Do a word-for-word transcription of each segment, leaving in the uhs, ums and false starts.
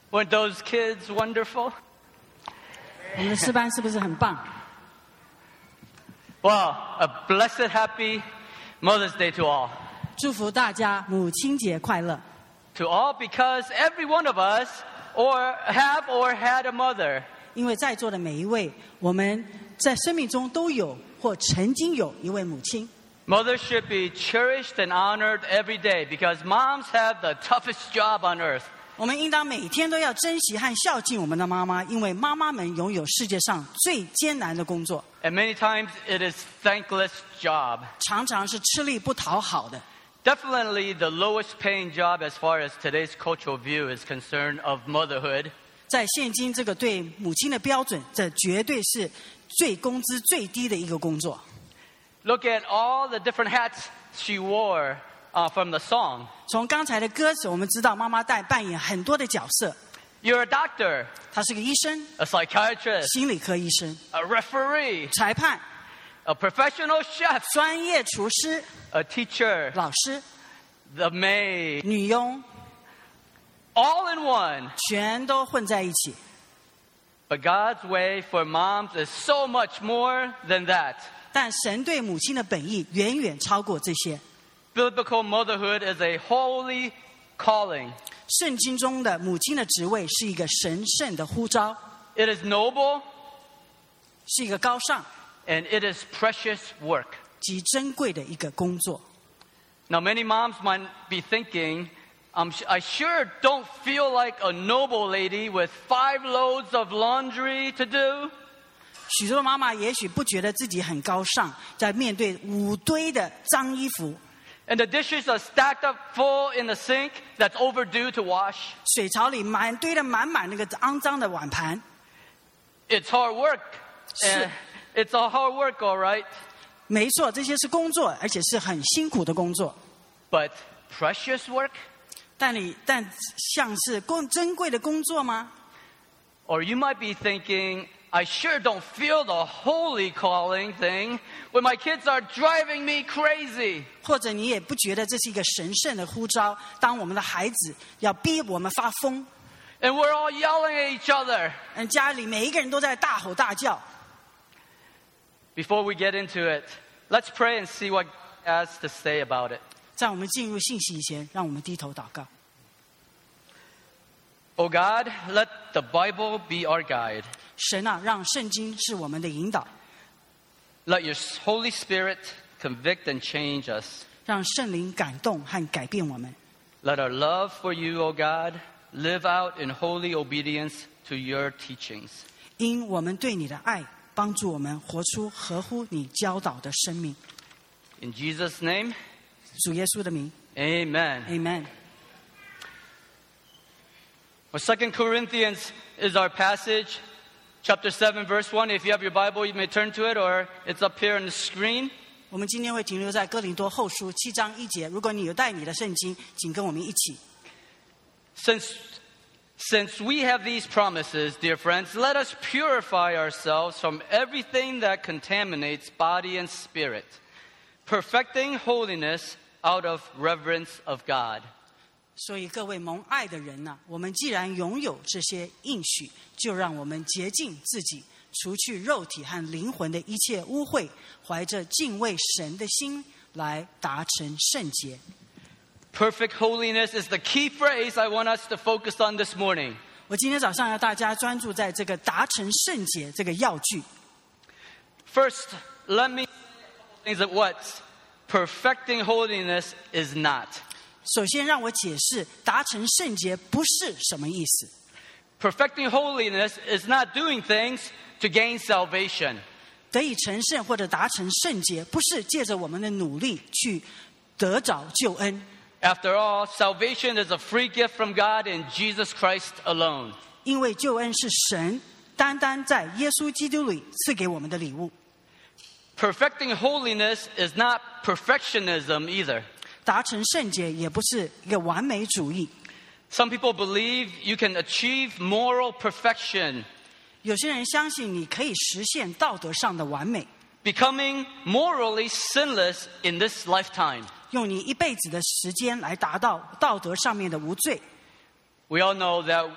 Weren't those kids wonderful? 我们的诗班是不是很棒？ Well, a blessed, happy Mother's Day to all. 祝福大家母亲节快乐！ To all, because every one of us or have or had a mother. 因为在座的每一位，我们在生命中都有或曾经有一位母亲。 Mothers should be cherished and honored every day because moms have the toughest job on earth. 我们应当每天都要珍惜和孝敬我们的妈妈，因为妈妈们拥有世界上最艰难的工作， And many times it is thankless job. 常常是吃力不讨好的。 Definitely the lowest paying job as far as today's cultural view is concerned of motherhood. 在现今这个对母亲的标准，这绝对是最工资最低的一个工作。 Look at all the different hats she wore uh, from the song. 从刚才的歌词，我们知道妈妈在扮演很多的角色。 You're a doctor, 她是个医生、 a psychiatrist, 心理科医生、 a referee, 裁判、 a professional chef, 专业厨师、 a teacher, 老师、 the maid, 女佣， all in one. 全都混在一起。 But God's way for moms is so much more than that. 但神对母亲的本意远远超过这些。 Biblical motherhood is a holy calling. 圣经中的母亲的职位是一个神圣的呼召， It is noble 是一个高尚 and it is precious work. 极珍贵的一个工作。 Now, many moms might be thinking, um, I sure don't feel like a noble lady with five loads of laundry to do. 许多的妈妈也许不觉得自己很高尚，在面对五堆的脏衣服， And the dishes are stacked up full in the sink that's overdue to wash. 水槽里满堆的满满那个肮脏的碗盘。 It's hard work. And it's a hard work, all right. 没错，这些是工作，而且是很辛苦的工作。 But precious work? 但你但像是工珍贵的工作吗？ Or you might be thinking, I sure don't feel the holy calling thing when my kids are driving me crazy. 或者你也不觉得这是一个神圣的呼召，当我们的孩子要逼我们发疯， And we're all yelling at each other. 嗯，家里每一个人都在大吼大叫。 Before we get into it, let's pray and see what God has to say about it. 在我们进入信息以前，让我们低头祷告。 Oh God, let the Bible be our guide. 神啊，让圣经是我们的引导， Let your Holy Spirit convict and change us. 让圣灵感动和改变我们。 Let our love for you, O God, live out in holy obedience to your teachings. 因我们对你的爱，帮助我们活出合乎你教导的生命。 In Jesus' name, 主耶稣的名 amen. ，Amen。 Well, Second Corinthians is our passage, chapter seven, verse one. If you have your Bible, you may turn to it, or it's up here on the screen. 我们今天会停留在哥林多后书七章一节。如果你有带你的圣经，请跟我们一起。 Since, since we have these promises, dear friends, let us purify ourselves from everything that contaminates body and spirit, perfecting holiness out of reverence of God. 所以各位蒙爱的人呐、啊，我们既然拥有这些应许，就让我们洁净自己，除去肉体和灵魂的一切污秽，怀着敬畏神的心来达成圣洁。 Perfect holiness is the key phrase I want us to focus on this morning. 我今天早上要大家专注在这个达成圣洁这个要句。 First, let me say a couple things of what perfecting holiness is not. 首先让我解释达成圣洁不是什么意思。 Perfecting holiness is not doing things to gain salvation. 得以成圣或者达成圣洁，不是借着我们的努力去得着救恩。 After all, salvation is a free gift from God in Jesus Christ alone. 因为救恩是神单单在耶稣基督里赐给我们的礼物。 Perfecting holiness is not perfectionism either. 达成圣洁也不是一个完美主义。 Some people believe you can achieve moral perfection, 有些人相信你可以实现道德上的完美， becoming morally sinless in this lifetime. 用你一辈子的时间来达到道德上面的无罪。 We all know that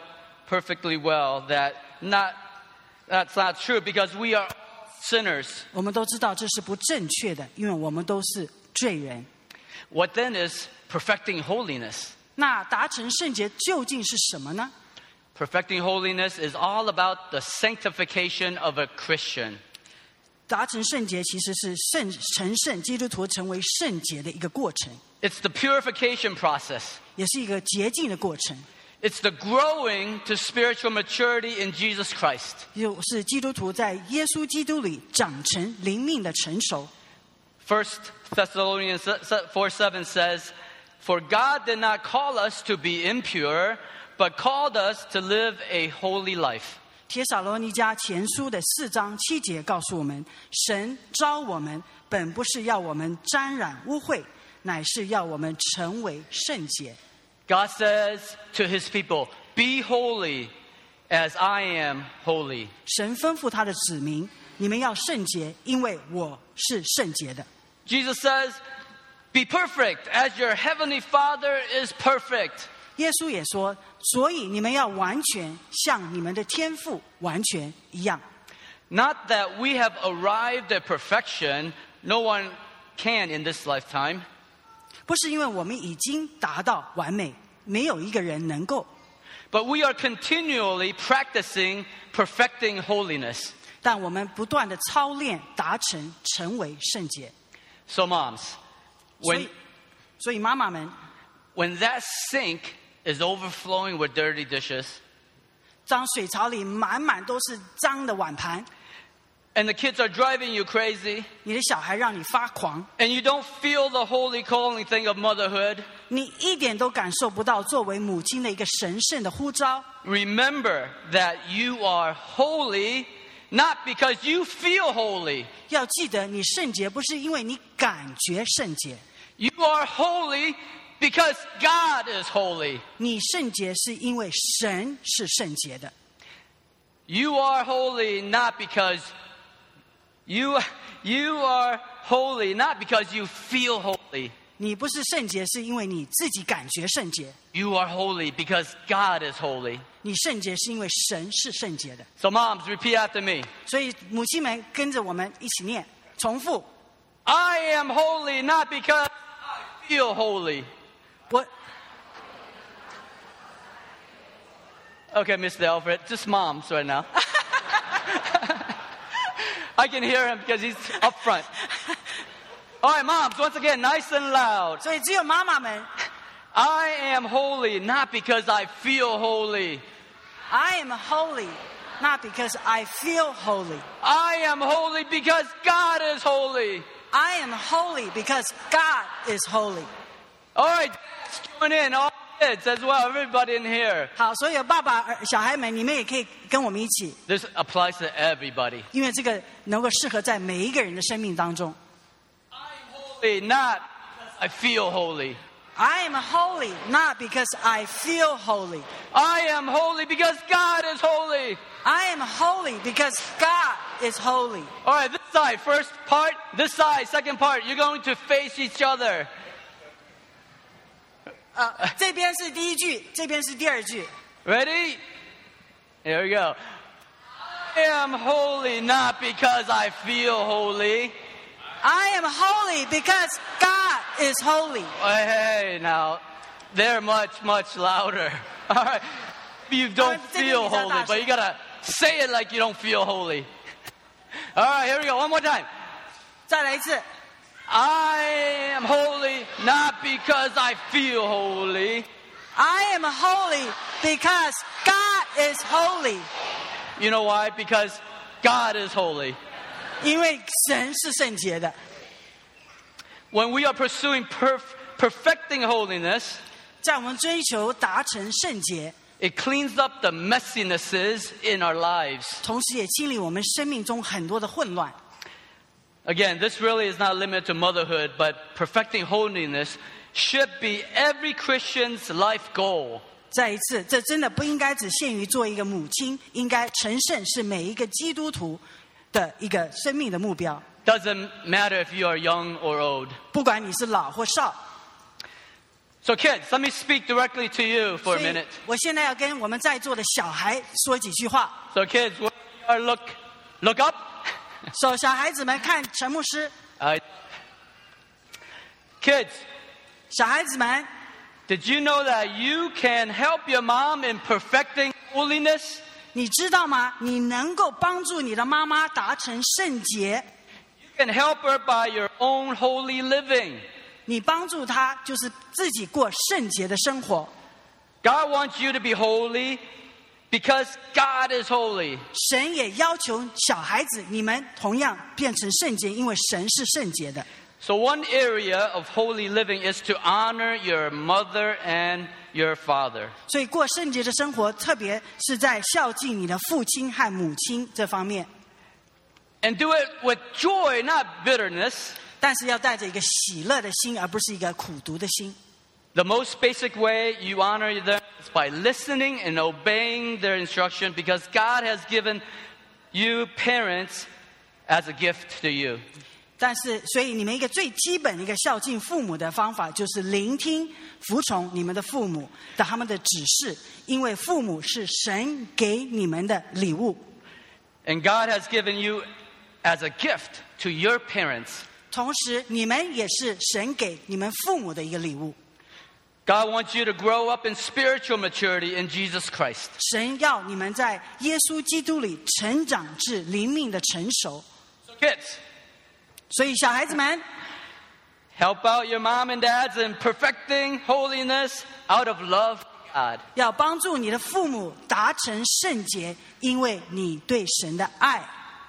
perfectly well that not that's not true because we are sinners. 我们都知道这是不正确的，因为我们都是罪人。 What then is perfecting holiness? 那达成圣洁究竟是什么呢？ Perfecting holiness is all about the sanctification of a Christian. 达成圣洁其实是圣成圣基督徒成为圣洁的一个过程， It's the purification process. 也是一个洁净的过程， It's the growing to spiritual maturity in Jesus Christ. 就是基督徒在耶稣基督里长成灵命的成熟。 First Thessalonians four seven says, "For God did not call us to be impure, but called us to live a holy life." 帖撒罗尼迦前书的四章七节告诉我们，神召我们本不是要我们沾染污秽，乃是要我们成为圣洁。 God says to his people, "Be holy as I am holy." 神吩咐他的子民，你们要圣洁，因为我是圣洁的。 Jesus says, "Be perfect as your heavenly Father is perfect." 耶稣也说，所以你们要完全，像你们的天父完全一样。 Not that we have arrived at perfection, no one can in this lifetime. 不是因为我们已经达到完美，没有一个人能够， But we are continually practicing perfecting holiness. 但我们不断的操练，达成成为圣洁。 So moms, 所 when, 以，所以妈妈们， when that sink is overflowing with dirty dishes, 当水槽里满满都是脏的碗盘， and the kids are driving you crazy, 你的小孩让你发狂， and you don't feel the holy calling thing of motherhood, 你一点都感受不到作为母亲的一个神圣的呼召。 remember that you are holy not because you feel holy. 要记得，你圣洁不是因为你感觉圣洁， You are holy because God is holy. 你圣洁是因为神是圣洁的。 You are holy not because you you are holy not because you feel holy. 你不是圣洁，是因为你自己感觉圣洁。 You are holy because God is holy. 你圣洁是因为神是圣洁的。 So moms, repeat after me. 所以母亲们跟着我们一起念，重复。 I am holy not because I feel holy. 我 Okay, Mister Alfred, just moms right now. I can hear him because he's up front. All right, moms, once again, nice and loud. 所以只有妈妈们 I am holy not because I feel holy. ，I am holy, not because I feel holy. I am holy because God is holy. I am holy because God is holy. All right, join in, all kids as well, everybody in here. 好，所有爸爸、小孩们，你们也可以跟我们一起， This applies to everybody. 因为这个能够适合在每一个人的生命当中。 Holy not because I feel holy. I am holy, not because I feel holy. I am holy because God is holy. I am holy because God is holy. All right, this side, first part, this side, second part. You're going to face each other. 啊，这边是第一句，这边是第二句。 Ready? Here we go. I am holy not because I feel holy. I am holy because God is holy. Hey, now, they're much, much louder. All right. You don't feel holy, but you gotta say it like you don't feel holy. All right, here we go. One more time. 再来一次。 I am holy not because I feel holy. I am holy because God is holy. You know why? Because God is holy. 因为神是圣洁的。 When we are pursuing perf- perfecting holiness, 在我们追求达成圣洁， it cleans up the messinesses in our lives. 同时也清理我们生命中很多的混乱。 Again, this really is not limited to motherhood, but perfecting holiness should be every Christian's life goal. 再一次，这真的不应该只限于做一个母亲，应该成圣是每一个基督徒的一个生命的目标。 Doesn't matter if you are young or old. 不管你是老或少。 So So kids, let me speak directly to you for 所 a 以 minute. 我现在要跟我们在座的小孩说几句话。 So kids, when you are look, look up. 所小孩子们看陈牧师， Uh, kids, 小孩子们， did you know that you can help your mom in perfecting holiness? 你知道吗？你能够帮助你的妈妈达成圣洁， You can help her by your own holy living. 你帮助她就是自己过圣洁的生活。 God wants you to be holy because God is holy. 神也要求小孩子，你们同样变成圣洁，因为神是圣洁的。 So one area of holy living is to honor your mother and your father. 所以过圣洁的生活，特别是在孝敬你的父亲和母亲这方面， And do it with joy, not bitterness. 但是要带着一个喜乐的心，而不是一个苦毒的心。 The most basic way you honor them is by listening and obeying their instruction because God has given you parents as a gift to you. 但是，所以你们一个最基本的一个孝敬父母的方法，就是聆听、服从你们的父母的他们的指示，因为父母是神给你们的礼物。 And God has given you as a gift to your parents. 同时，你们也是神给你们父母的一个礼物。 God wants you to grow up in spiritual maturity in Jesus Christ. 神要你们在耶稣基督里成长至灵命的成熟。 So kids, 所以，小孩子们， help out your mom and dads in perfecting holiness out of love for God. 要帮助你的父母达成圣洁，因为你对神的爱。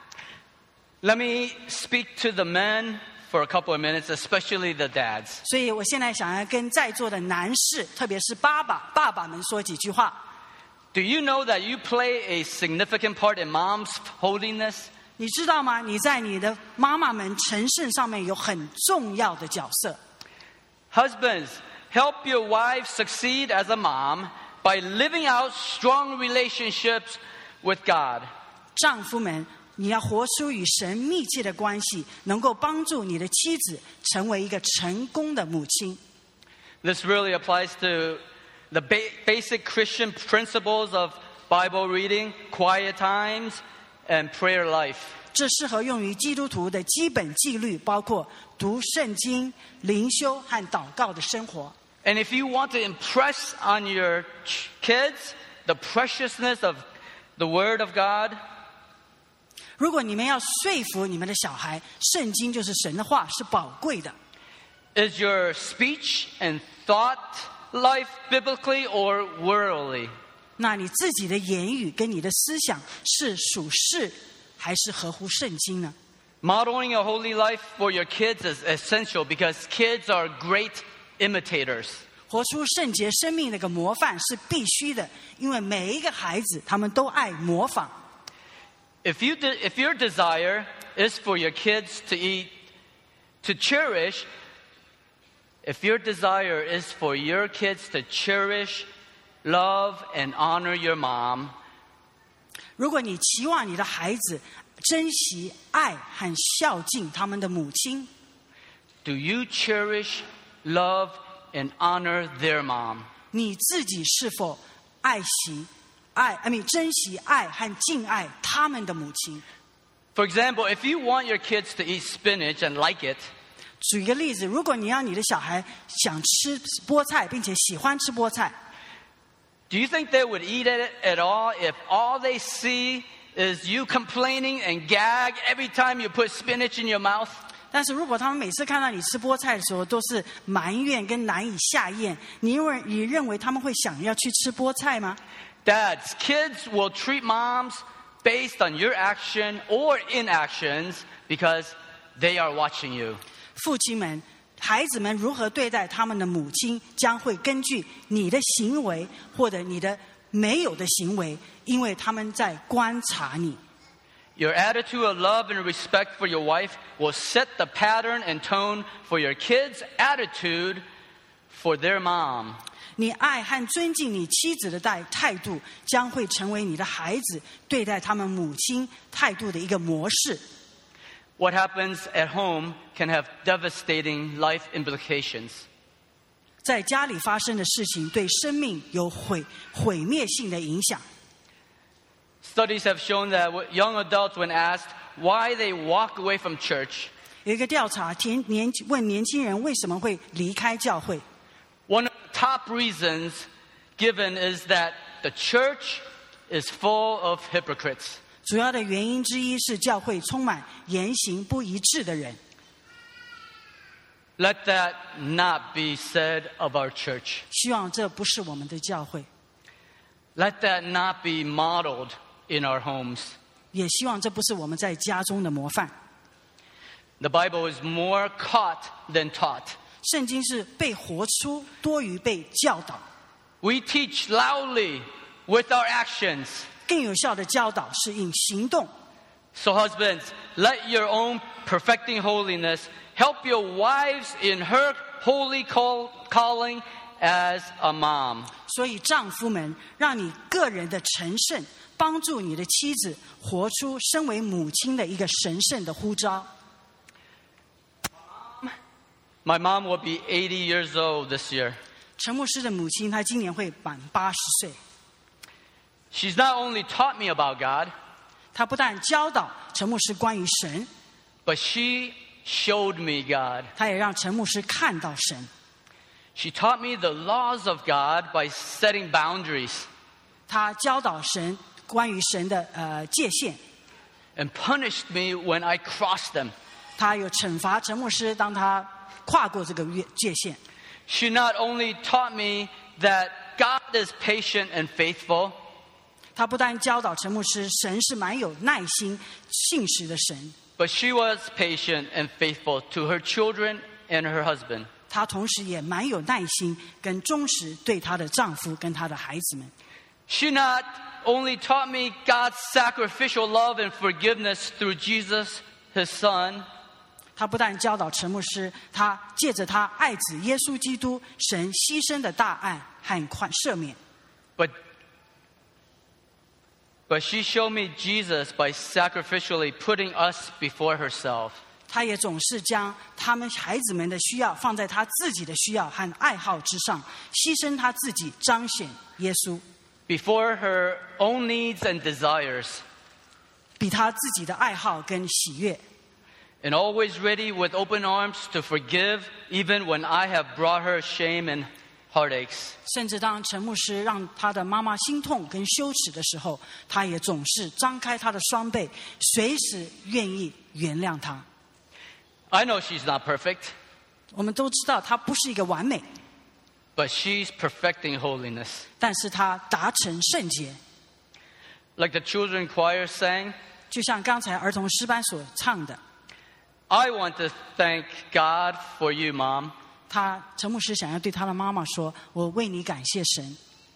Let me speak to the men for a couple of minutes, especially the dads. 所以我现在想要跟在座的男士，特别是爸爸、爸爸们说几句话。 Do you know that you play a significant part in mom's holiness? 你知道吗？你在你的妈妈们成圣上面有很重要的角色。 Husbands, help your wife succeed as a mom by living out strong relationships with God. 丈夫们，你要活出与神密切的关系，能够帮助你的妻子成为一个成功的母亲。 This really applies to the ba- basic Christian principles of Bible reading, quiet times, and prayer life. 这适合用于基督徒的基本纪律，包括读圣经、灵修和祷告的生活。 And if you want to impress on your ch- kids the preciousness of the Word of God, 如果你们要说服你们的小孩，圣经就是神的话，是宝贵的。 is your speech and thought life biblically or worldly? 那你自己的言语跟你的思想是属世还是合乎圣经呢？ Modeling a holy life for your kids is essential because kids are great imitators. 活出圣洁生命的一个模范是必须的，因为每一个孩子他们都爱模仿。 If you de- if your desire is for your kids to eat, to cherish, if your desire is for your kids to cherish, love, and honor your mom, 如果你期望你的孩子珍惜、爱和孝敬他们的母亲， do you cherish, love, and honor their mom? 你自己是否爱惜、爱，I mean 珍惜、爱和敬爱他们的母亲？ For example, if you want your kids to eat spinach and like it, 举一个例子，如果你让你的小孩想吃菠菜，并且喜欢吃菠菜， do you think they would eat it at all if all they see is you complaining and gag every time you put spinach in your mouth? 但是如果他们每次看到你吃菠菜的时候都是埋怨跟难以下咽，你认为你认为他们会想要去吃菠菜吗？ Dads, kids will treat moms based on your action or inactions because they are watching you. 父亲们，孩子们如何对待他们的母亲，将会根据你的行为或者你的没有的行为，因为他们在观察你。 Your attitude of love and respect for your wife will set the pattern and tone for your kids' attitude for their mom. 你爱和尊敬你妻子的态态度，将会成为你的孩子对待他们母亲态度的一个模式。 What happens at home can have devastating life implications. 在家里发生的事情对生命有毁毁灭性的影响。 Studies have shown that young adults, when asked why they walk away from church, 有一个调查，年年问年轻人为什么会离开教会， one of the top reasons given is that the church is full of hypocrites. 主要的原因之一是教会充满言行不一致的人。 Let that not be said of our church. 希望这不是我们的教会， Let that not be modeled in our homes. 也希望这不是我们在家中的模范。 The Bible is more caught than taught. 圣经是被活出多于被教导， We teach loudly with our actions. 更有效的教导是以行动。 So husbands, let your own perfecting holiness help your wives in her holy call, calling as a mom. 所以丈夫们，让你个人的成圣，帮助你的妻子活出身为母亲的一个神圣的呼召。 My mom will be eighty years old this year. 陈牧师的母亲，她今年会满八十岁。 She's not only taught me about God, 她不但教导陈牧师关于神， but she showed me God. 她也让陈牧师看到神。 She taught me the laws of God by setting boundaries 她教导神关于神的呃界限， and punished me when I crossed them. 她有惩罚陈牧师，当他跨过这个界限。 She not only taught me that God is patient and faithful, 她不但教导陈牧师，神是蛮有耐心、信实的神， but she was patient and faithful to her children and her husband. 她同时也蛮有耐心跟忠实对她的丈夫跟她的孩子们。 She not only taught me God's sacrificial love and forgiveness through Jesus, his son, 他不但教导陈牧师，他借着他爱子耶稣基督神牺牲的大爱和宽赦免， but, but she showed me Jesus by sacrificially putting us before herself. 他也总是将他们孩子们的需要放在他自己的需要和爱好之上，牺牲他自己，彰显耶稣， Before her own needs and desires, 比他自己的爱好跟喜悦， and always ready with open arms to forgive even when I have brought her shame and heartaches. 甚至当陈牧师让他的妈妈心痛跟羞耻的时候，他也总是张开他的双臂，随时愿意原谅他。 I know she's not perfect, 我们都知道他不是一个完美， but she's perfecting holiness. 但是他达成圣洁。 Like the children choir sang, 就像刚才儿童诗班所唱的， I want to thank God for you, Mom. 他陈牧师想要对他的妈妈说：“我为你感谢神。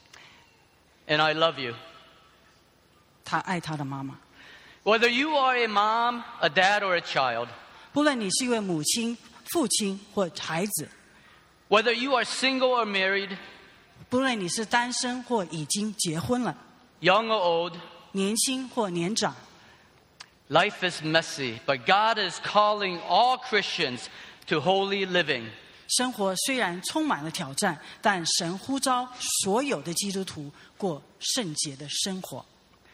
And I love you. ” 他爱他的妈妈。 Whether you are a mom, a dad, or a child, 不论你是一位母亲、父亲或孩子， whether you are single or married, 不论你是单身或已经结婚了， young or old, 年轻或年长， life is messy, but God is calling all Christians to holy living. 生活虽然充满了挑战，但神呼召所有的基督徒过圣洁的生活。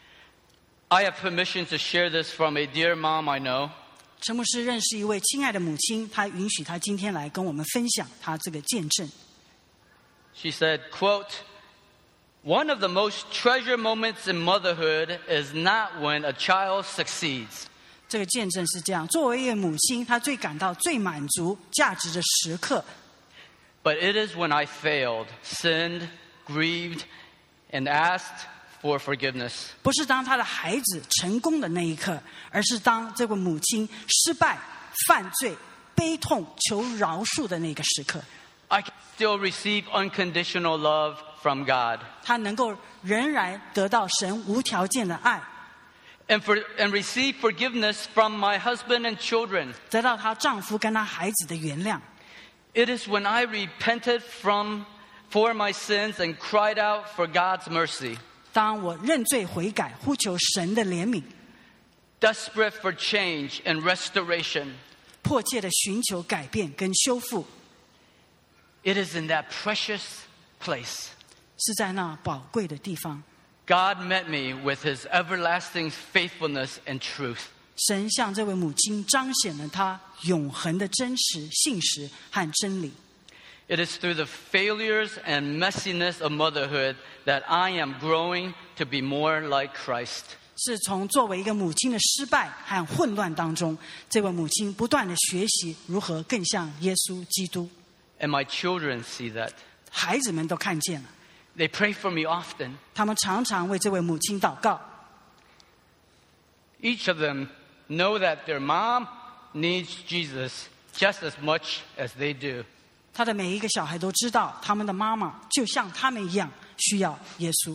I have permission to share this from a dear mom I know. 陈牧师认识一位亲爱的母亲，他允许他今天来跟我们分享他这个见证。 She said, quote, one of the most treasured moments in motherhood is not when a child succeeds. 这个见证是这样：作为一位母亲，她最感到最满足价值的时刻， But it is when I failed, sinned, grieved, and asked for forgiveness. 不是当她的孩子成功的那一刻，而是当这位母亲失败、犯罪、悲痛、求饶恕的那个时刻。 I can still receive unconditional love from God. 她能够仍然得到神无条件的爱， And, for, and receive forgiveness from my husband and children. 得到她丈夫跟她孩子的原谅。 It is when I repented from for my sins and cried out for God's mercy. 当我认罪悔改，呼求神的怜悯， Desperate for change and restoration. 迫切的寻求改变跟修复。 It is in that precious place. 是在那宝贵的地方， God met me with his everlasting faithfulness and truth. 神向这位母亲彰显了他永恒的真实、信实和真理。 It is through the failures and messiness of motherhood that I am growing to be more like Christ. 是从作为一个母亲的失败和混乱当中，这位母亲不断的学习如何更像耶稣基督。 And my children see that. 孩子们都看见了， They pray for me often. 他们常常为这位母亲祷告。 Each of them know that their mom needs Jesus just as much as they do. 他的每一个小孩都知道，他们的妈妈就像他们一样需要耶稣。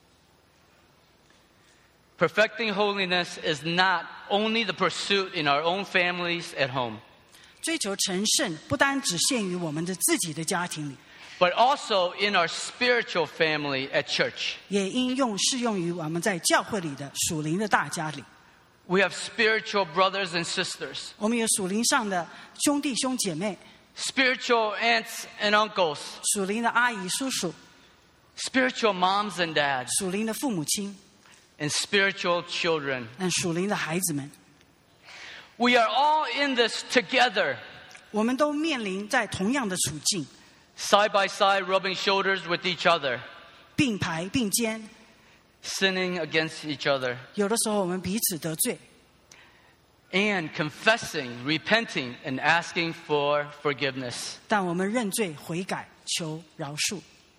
Perfecting holiness is not only the pursuit in our own families at home, 追求成圣不单只限于我们的自己的家庭里， but also in our spiritual family at church. 也应用适用于我们在教会里的属灵的大家里。 We have spiritual brothers and sisters, 我们有属灵上的兄弟兄姐妹， spiritual aunts and uncles, 属灵的阿姨叔叔， spiritual moms and dads, 属灵的父母亲， and spiritual children. 嗯，属灵的孩子们， We are all in this together, 我们都面临在同样的处境， side by side, rubbing shoulders with each other, 并排并肩。 sinning against each other, 有的时候我们彼此得罪， and confessing, repenting, and asking for forgiveness. 但我们认罪悔改，求饶恕。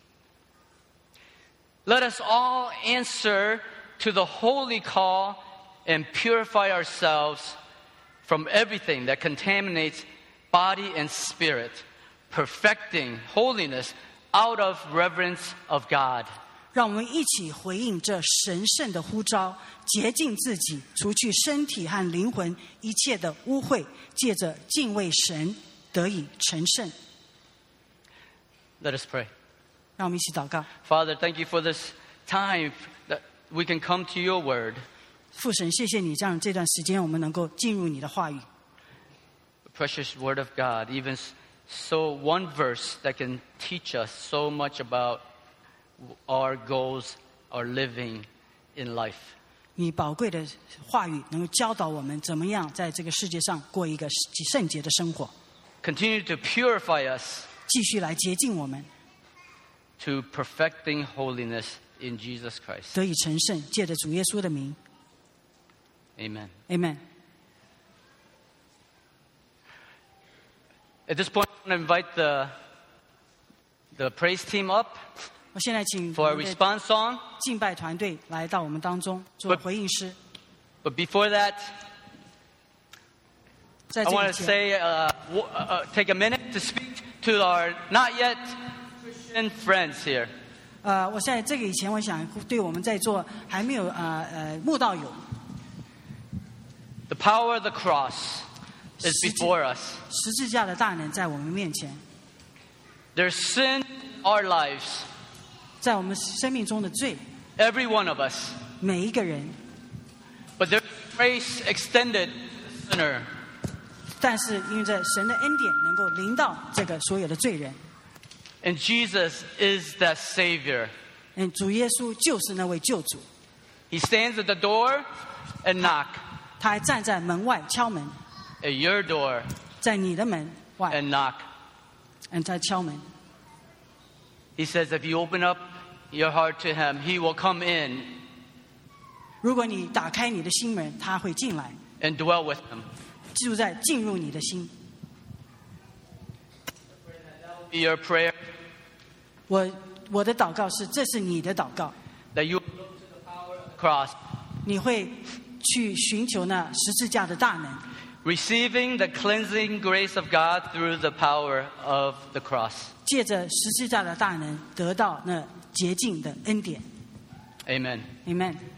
Let us all answer to the holy call and purify ourselves from everything that contaminates body and spirit, perfecting holiness out of reverence of God. 让我们一起回应这神圣的呼召，洁净自己，除去身体和灵魂一切的污秽，借着敬畏神得以成圣。 Let us pray. 让我们一起祷告。 Father, thank you for this time that we can come to your word. 父神，谢谢你，这样这段时间我们能够进入你的话语。 The precious word of God, even so one verse that can teach us so much about our goals, our living in life. 你宝贵的话语能够教导我们怎么样在这个世界上过一个圣洁的生活， Continue to purify us 继续来洁净我们， to perfecting holiness in Jesus Christ. 得以成圣，借着主耶稣的名 Amen. ，Amen。 At this point, I want to invite the, the praise team up 我现在请 for 我 a 们的 response song. 敬拜团队来到我们当中做 But- 回应诗。 But before that, 在 I 这 want 以 to 前， say, uh, w- uh, take a minute to speak to our not yet Christian friends here. 呃，我在这个以前，我想对我们在座还没有呃呃慕道友， The power of the cross is before us. 十字架的大能在我们面前， There's sin in our lives, 在我们生命中的罪， every one of us. 每一个人， But there's grace extended to the sinner. 但是因为这神的恩典能够临到这个所有的罪人， And Jesus is that Savior. 嗯，主耶稣就是那位救主， He stands at the door and knock. 他还站在门外敲门， At your door 在你的门外， and knock. 嗯，在敲门。 He says if you open up your heart to Him, He will come in 如果你打开你的心门，他会进来， and dwell with Him. 住在进入你的心。 Be your prayer 我我的祷告是，这是你的祷告， that you look to the power of the cross, 你会去寻求那十字架的大能， receiving the cleansing grace of God through the power of the cross. 借着十字架的大能得到那洁净的恩典。 Amen. Amen。